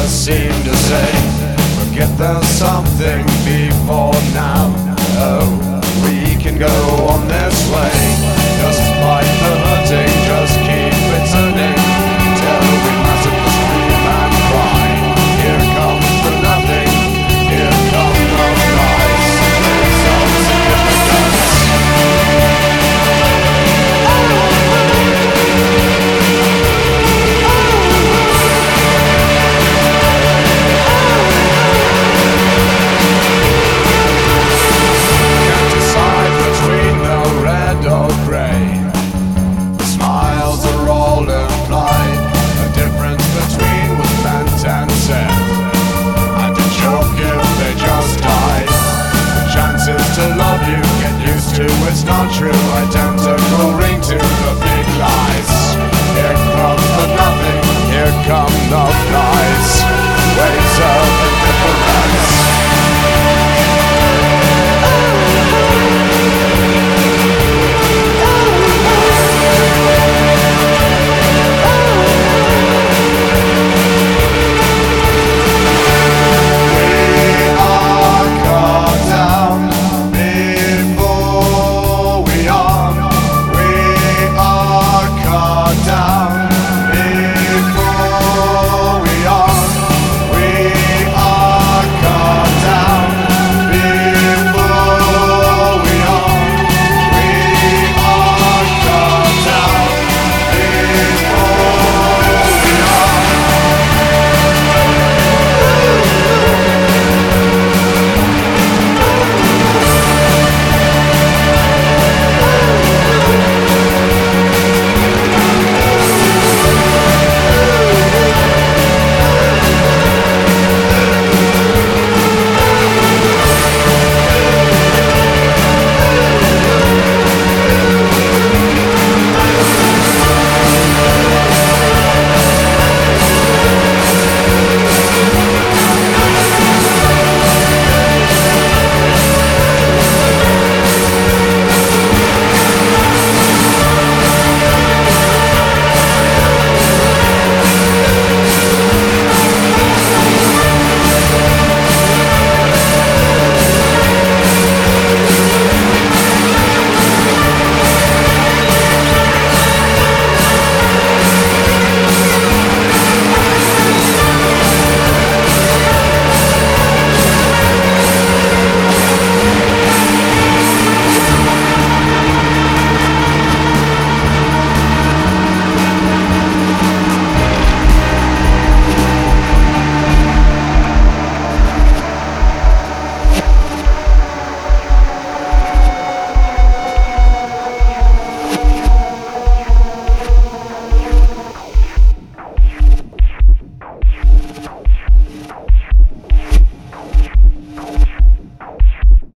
just seem to say, forget there's something before now. Oh, we can go on this way. Just fight the hurting, just keep it turning till we massacre, scream and cry. Here comes the nothing, here come the cries. It's of significance. To love you, get used to it's not true. I don't